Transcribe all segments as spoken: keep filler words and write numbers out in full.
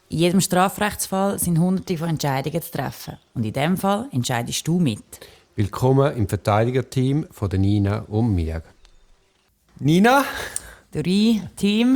In jedem Strafrechtsfall sind hunderte von Entscheidungen zu treffen. Und in diesem Fall entscheidest du mit. Willkommen im Verteidigerteam von der Nina und mir. Nina? Dori, Team.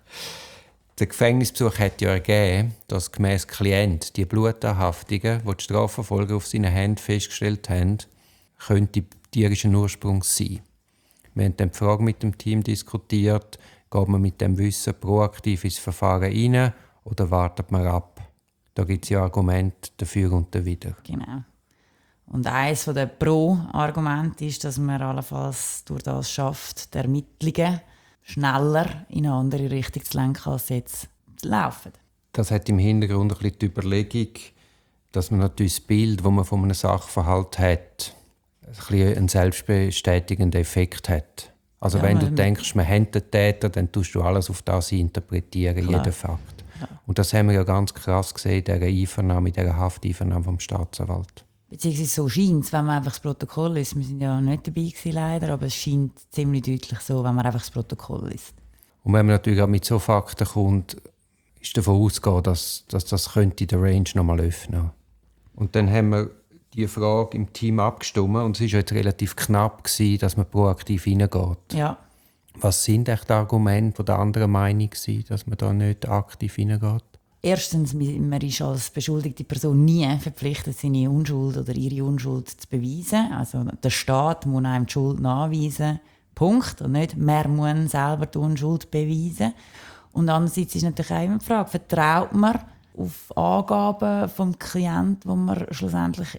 Der Gefängnisbesuch hat ja ergeben, dass gemäss Klient die Blutanhaftungen, die die Strafverfolger auf seinen Händen festgestellt haben, könnte tierischen Ursprungs sein. Wir haben dann die Frage mit dem Team diskutiert, geht man mit dem Wissen proaktiv ins Verfahren rein oder wartet man ab? Da gibt es ja Argumente dafür und dawider. Genau. Und eines der Pro-Argumente ist, dass man allenfalls durch das schafft, die Ermittlungen schneller in eine andere Richtung zu lenken, als jetzt laufen. Das hat im Hintergrund ein bisschen die Überlegung, dass man natürlich das Bild, das man von einem Sachverhalt hat, ein bisschen einen selbstbestätigenden Effekt hat. Also ja, wenn du denkst, man hat den Täter, dann tust du alles auf das interpretieren, klar. Jeden Fakt. Ja. Und das haben wir ja ganz krass gesehen in dieser Einvernahme, in dieser Hafteinvernahme vom Staatsanwalt. Beziehungsweise so scheint es, wenn man einfach das Protokoll liest. Wir sind ja nicht dabei gewesen, leider, aber es scheint ziemlich deutlich so, wenn man einfach das Protokoll liest. Und wenn man natürlich auch mit so Fakten kommt, ist davon auszugehen, dass, dass das könnte den Range noch mal öffnen. Und dann haben wir die Frage im Team abgestimmt und es war jetzt relativ knapp gewesen, dass man proaktiv hineingeht. Ja. Was sind echt die Argumente, die der anderen Meinung waren, dass man da nicht aktiv hineingeht? Erstens, man ist als beschuldigte Person nie verpflichtet, seine Unschuld oder ihre Unschuld zu beweisen. Also der Staat muss einem die Schuld nachweisen, Punkt. Und nicht, man muss selber die Unschuld beweisen. Und andererseits ist natürlich auch immer die Frage, vertraut man auf Angaben vom Klienten, wo man schlussendlich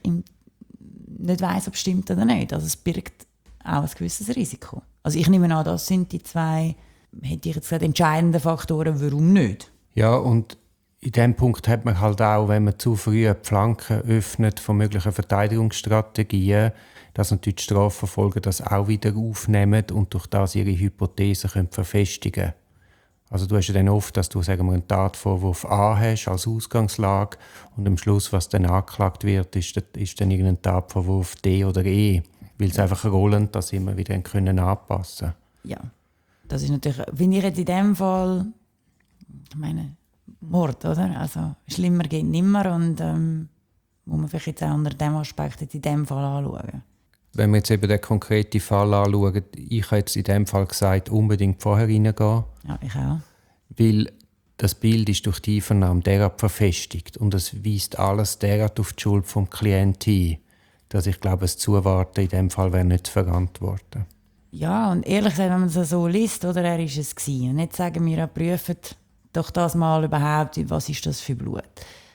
nicht weiss, ob es stimmt oder nicht. Also es birgt auch ein gewisses Risiko. Also ich nehme an, das sind die zwei, hätte ich jetzt gesagt, entscheidenden Faktoren, warum nicht. Ja, und in diesem Punkt hat man halt auch, wenn man zu früh die Flanken öffnet von möglichen Verteidigungsstrategien, dass natürlich die Strafverfolger das auch wieder aufnehmen und durch das ihre Hypothesen können verfestigen können. Also du hast ja dann oft, dass du sagen wir, einen Tatvorwurf A hast als Ausgangslage und am Schluss, was dann angeklagt wird, ist, ist dann irgendein Tatvorwurf D oder E, weil es einfach rollend das immer wieder können anpassen. Ja, das ist natürlich, wenn ich jetzt in dem Fall, ich meine, Mord, oder? Also schlimmer geht nimmer und ähm, muss man vielleicht jetzt auch unter diesem Aspekt jetzt in diesem Fall anschauen. Wenn wir jetzt eben den konkreten Fall anschauen, ich habe jetzt in diesem Fall gesagt, unbedingt vorher reingehen. Ja, ich auch. Weil das Bild ist durch die Einvernahme derart verfestigt und es weist alles derart auf die Schuld vom Klienten hin, dass ich glaube, das Zuwarten in diesem Fall wäre nicht zu verantworten. Ja, und ehrlich gesagt, wenn man es so liest, oder, er war es gewesen. Und nicht sagen wir, prüfen doch das mal überhaupt, was ist das für Blut.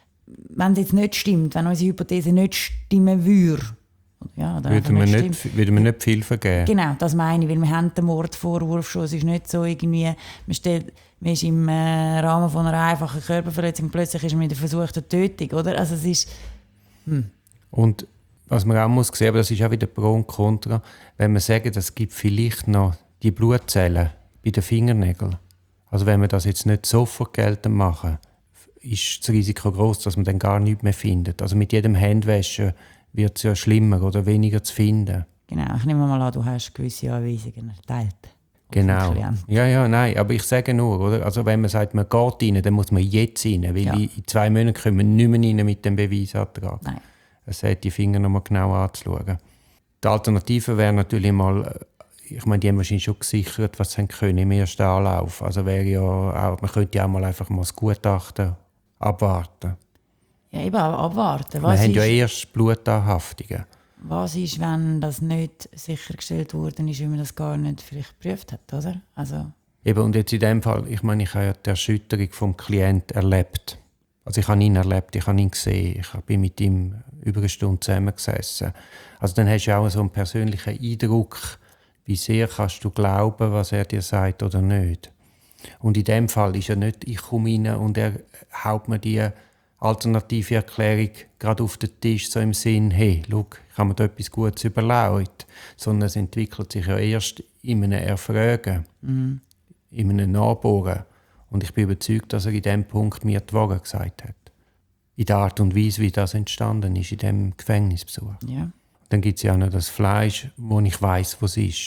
Wenn es jetzt nicht stimmt, wenn unsere Hypothese nicht stimmen würde, ja, würde man nicht, nicht, würde man nicht viel vergeben. Genau, das meine ich, weil wir haben den Mordvorwurf schon. Es ist nicht so irgendwie, man, stellt, man ist im äh, Rahmen von einer einfachen Körperverletzung, plötzlich ist man in der versuchten Tötung, oder? Also es ist... Hm. Und was man auch muss sehen, aber das ist auch wieder Pro und Contra, wenn man sagt, es gibt vielleicht noch die Blutzellen bei den Fingernägeln. Also wenn wir das jetzt nicht sofort geltend machen, ist das Risiko groß, dass man dann gar nichts mehr findet. Also mit jedem Handwaschen wird es ja schlimmer oder weniger zu finden. Genau, ich nehme mal an, du hast gewisse Anweisungen erteilt. Genau. Ja, ja, nein, aber ich sage nur, oder? Also wenn man sagt, man geht rein, dann muss man jetzt rein, weil ja. in zwei Monaten können wir nicht mehr rein mit dem Beweisantrag. Nein. Es hat die Finger noch mal genau anzuschauen. Die Alternative wäre natürlich mal, ich meine, die haben wahrscheinlich schon gesichert, was sie können im ersten Anlauf. Also wäre ja auch, man könnte ja auch mal einfach mal das Gutachten abwarten. Ja, eben abwarten. Was wir haben ist, ja erst Blutanhaftungen. Was ist, wenn das nicht sichergestellt worden ist, wenn man das gar nicht vielleicht geprüft hat, oder? Also. Eben, und jetzt in dem Fall, ich meine, ich habe ja die Erschütterung vom Klienten erlebt. Also ich habe ihn erlebt, ich habe ihn gesehen, ich bin mit ihm über eine Stunde zusammengesessen. Also dann hast du auch so einen persönlichen Eindruck, wie sehr kannst du glauben, was er dir sagt oder nicht. Und in dem Fall ist ja nicht, ich komme rein und er haut mir die alternative Erklärung gerade auf den Tisch, so im Sinn, hey, schau, ich habe mir da etwas Gutes überlegt. Sondern es entwickelt sich ja erst in einem Erfragen, mhm. in einem Nachbohren. Und ich bin überzeugt, dass er in diesem Punkt mir die Wahrheit gesagt hat. In der Art und Weise, wie das entstanden ist, in diesem Gefängnisbesuch. Ja. Dann gibt es ja auch noch das Fleisch, wo ich weiss, was es ist.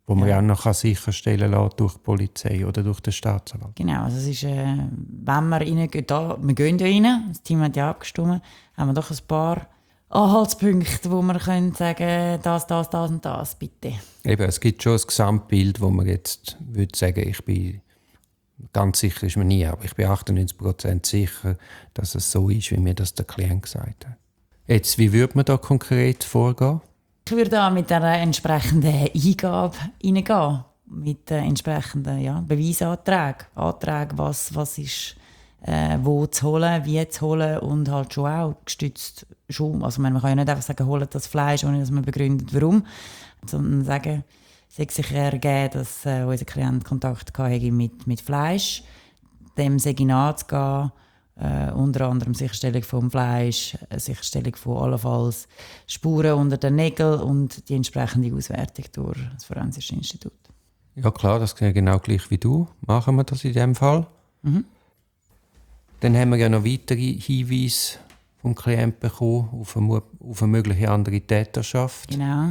wo man Ja. ja auch noch sicherstellen lässt durch die Polizei oder durch den Staatsanwalt. Genau, also es ist, äh, wenn wir reingehen, da, wir gehen ja rein, das Team hat ja abgestimmt, haben wir doch ein paar Anhaltspunkte, wo wir können sagen, das, das, das und das, bitte. Eben, es gibt schon ein Gesamtbild, wo man jetzt würde sagen, ich bin ganz sicher ist man nie, aber ich bin achtundneunzig Prozent sicher, dass es so ist, wie mir das der Klient gesagt hat. Jetzt, wie würde man da konkret vorgehen? Ich würde da mit einer entsprechenden Eingabe reingehen, mit äh, entsprechenden ja, Beweisanträgen, Anträgen, was, was ist äh, wo zu holen, wie zu holen und halt schon auch gestützt schon, also man kann ja nicht einfach sagen, holt das Fleisch, ohne dass man begründet, warum, sondern sagen, es hat sich ergeben, dass äh, unser Klient Kontakt hatte mit, mit Fleisch, dem sei nachzugehen, äh, unter anderem Sicherstellung vom Fleisch, äh, Sicherstellung von allenfalls Spuren unter den Nägeln und die entsprechende Auswertung durch das Forensische Institut. Ja klar, das ist genau gleich wie du. Machen wir das in diesem Fall. Mhm. Dann haben wir ja noch weitere Hinweise vom Klienten bekommen auf eine, auf eine mögliche andere Täterschaft. Genau.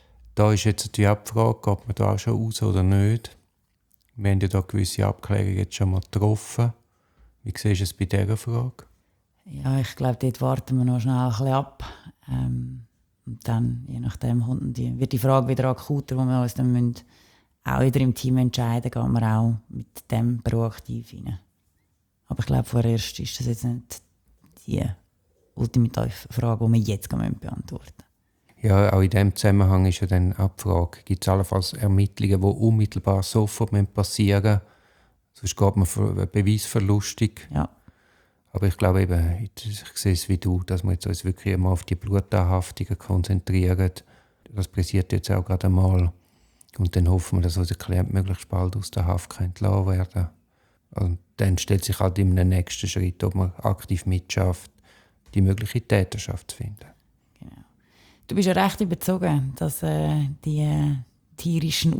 Da ist jetzt die Abfrage, geht man da auch schon aus oder nicht. Wir haben ja da gewisse Abklärungen jetzt schon mal getroffen. Wie siehst du es bei dieser Frage? Ja, ich glaube, dort warten wir noch schnell ein bisschen ab. Ähm, und dann, je nachdem, kommt die, wird die Frage wieder akuter, wo wir uns dann müssen, auch wieder im Team entscheiden, gehen wir auch mit dem proaktiv rein. Aber ich glaube, vorerst ist das jetzt nicht die ultimative Frage, die wir jetzt beantworten müssen. Ja, auch in diesem Zusammenhang ist ja dann auch die Frage, gibt es allenfalls Ermittlungen, die unmittelbar sofort passieren müssen? Sonst geht man für beweisverlustig. Ja. Aber ich glaube eben, ich sehe es wie du, dass wir jetzt uns wirklich einmal auf die Blutanhaftungen konzentrieren. Das passiert jetzt auch gerade einmal. Und dann hoffen wir, dass unser Klient möglichst bald aus der Haft entlassen werden. Und dann stellt sich halt im nächsten Schritt, ob man aktiv mitschafft, die mögliche Täterschaft zu finden. Genau. Du bist ja recht überzogen, dass äh, die äh, tierischen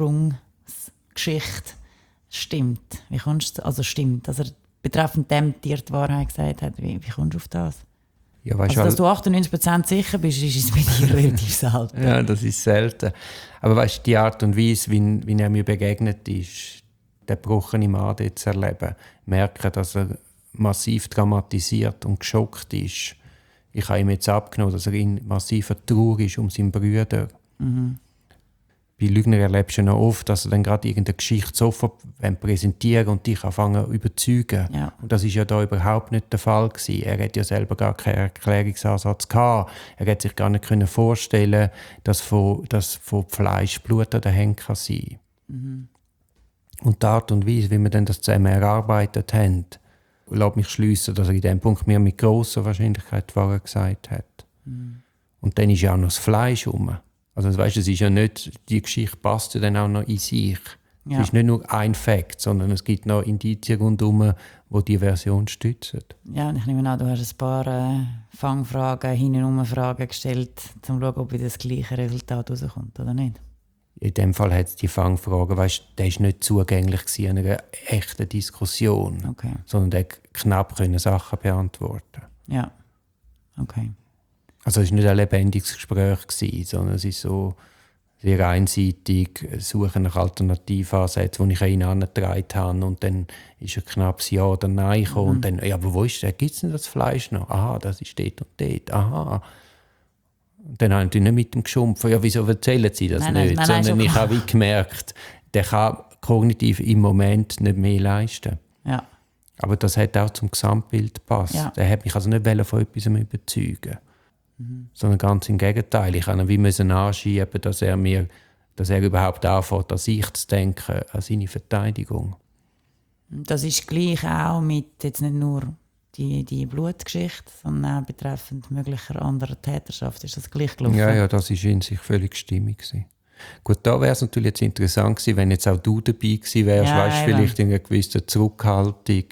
Ursprungsgeschichte stimmt. Wie kommst du, also stimmt, dass er betreffend dem Tier die Wahrheit gesagt hat. Wie, wie kommst du auf das? Ja, weißt also, dass du achtundneunzig Prozent sicher bist, ist es bei dir relativ selten. Ja, das ist selten. Aber weißt du, die Art und Weise, wie, wie er mir begegnet ist, den gebrochenen Mann dort zu erleben, merken, dass er massiv dramatisiert und geschockt ist. Ich habe ihm jetzt abgenommen, dass er in massiver Trauer ist um seinen Bruder. Mhm. Bei Lügner erlebst du noch oft, dass er dann gerade irgendeine Geschichte sofort präsentieren und dich anfangen zu überzeugen. Ja. Und das war ja da überhaupt nicht der Fall gewesen. Er hat ja selber gar keinen Erklärungsansatz gehabt. Er hat sich gar nicht können vorstellen, dass von, dass von Fleisch Blut an den Händen kann sein. Mhm. Und die Art und Weise, wie wir dann das zusammen erarbeitet haben, lässt mich schliessen, dass er in diesem Punkt mir mit grosser Wahrscheinlichkeit die Wahrheit gesagt hat. Mhm. Und dann ist ja auch noch das Fleisch rum. Also weißt, es ist ja nicht, die Geschichte passt ja dann auch noch in sich. Ja. Es ist nicht nur ein Fakt, sondern es gibt noch Indizien rundherum, die die Version stützen. Ja, und ich nehme an, du hast ein paar äh, Fangfragen, hintenrum Fragen gestellt, um zu schauen, ob das gleiche Resultat rauskommt oder nicht. In dem Fall hat es die Fangfragen, weißt, der war nicht zugänglich in einer echten Diskussion, Okay. sondern der knapp können Sachen beantworten. Ja, okay. Also es war nicht ein lebendiges Gespräch, sondern es ist so sehr einseitig, suchen nach Alternativansätzen, die ich an ihn herangetragen habe. Und dann ist ein knappes Ja oder Nein gekommen. Mhm. Und dann, ja, aber wo ist das? Gibt es denn das Fleisch noch? Aha, das ist dort und dort. Aha. Und dann habe ich nicht mit ihm geschumpft. Ja, wieso erzählen Sie das nein, nicht? Nein, nein, sondern nein, ich habe gemerkt, der kann kognitiv im Moment nicht mehr leisten. Ja. Aber das hat auch zum Gesamtbild gepasst. Ja. Der hat mich also nicht von etwas überzeugen. Mhm. Sondern ganz im Gegenteil. Ich musste ihn wie anschieben, dass er mir, dass er überhaupt anfängt, an sich zu denken, an seine Verteidigung. Das ist gleich auch mit jetzt nicht nur die, die Blutgeschichte, sondern auch betreffend möglicher anderer Täterschaft. Ist das gleich gelaufen? Ja, ja, das war in sich völlig stimmig gewesen. Gut, da wäre es natürlich jetzt interessant gewesen, wenn jetzt auch du dabei gewesen wärst, ja, weißt, vielleicht in einer gewissen Zurückhaltung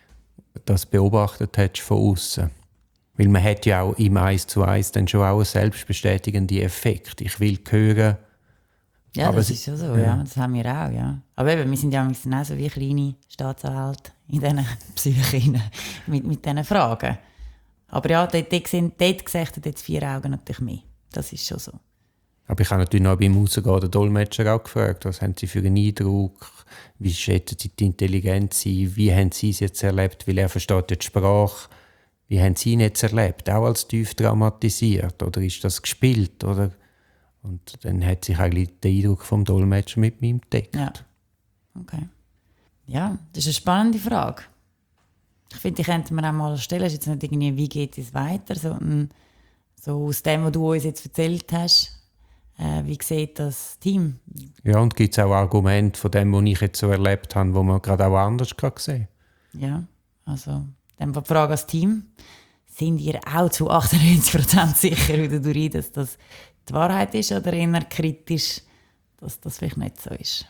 das beobachtet hättest von außen. Weil man hat ja auch im Eins zu Eins dann schon auch einen selbstbestätigenden Effekt. Ich will hören. Ja, aber das ist ja so, ja. ja. Das haben wir auch, ja. Aber eben, wir sind ja auch so wie kleine Staatsanwälte in diesen Psychen mit, mit diesen Fragen. Aber ja, dort, dort, dort sehe ich jetzt vier Augen natürlich mehr. Das ist schon so. Aber ich habe natürlich noch beim Rausgehen den Dolmetscher auch gefragt, was haben Sie für einen Eindruck, wie schätzen Sie die Intelligenz ein, wie haben Sie es jetzt erlebt, weil er versteht ja die Sprache, wie haben Sie ihn jetzt erlebt, auch als tief dramatisiert, oder ist das gespielt, oder? Und dann hat sich eigentlich der Eindruck vom Dolmetscher mit mir gedeckt. Ja, okay. Ja, das ist eine spannende Frage. Ich finde, die könnte man auch mal stellen, ist jetzt nicht irgendwie, wie geht es weiter, sondern so aus dem, was du uns jetzt erzählt hast, äh, wie sieht das Team? Ja, und gibt es auch Argumente von dem, was ich jetzt so erlebt habe, wo man gerade auch anders sehen kann? Ja, also dann die Frage als Team. Sind ihr auch zu achtundneunzig Prozent sicher, wie du rein, dass das die Wahrheit ist oder eher kritisch, dass das vielleicht nicht so ist?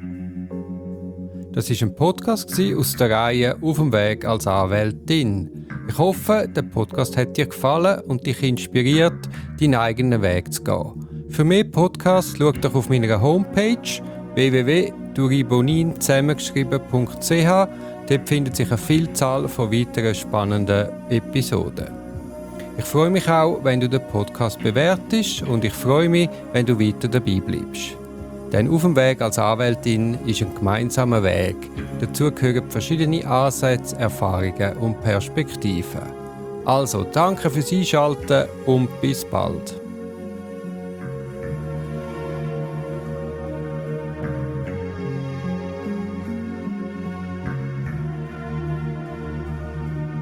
Das war ein Podcast aus der Reihe «Auf dem Weg als Anwältin». Ich hoffe, der Podcast hat dir gefallen und dich inspiriert, deinen eigenen Weg zu gehen. Für mehr Podcasts schau doch auf meiner Homepage w w w punkt duribonin zusammengeschrieben punkt c h. Dort findet sich eine Vielzahl von weiteren spannenden Episoden. Ich freue mich auch, wenn du den Podcast bewertest und ich freue mich, wenn du weiter dabei bleibst. Denn «Auf dem Weg als Anwältin» ist ein gemeinsamer Weg. Dazu gehören verschiedene Ansätze, Erfahrungen und Perspektiven. Also, danke fürs Einschalten und bis bald.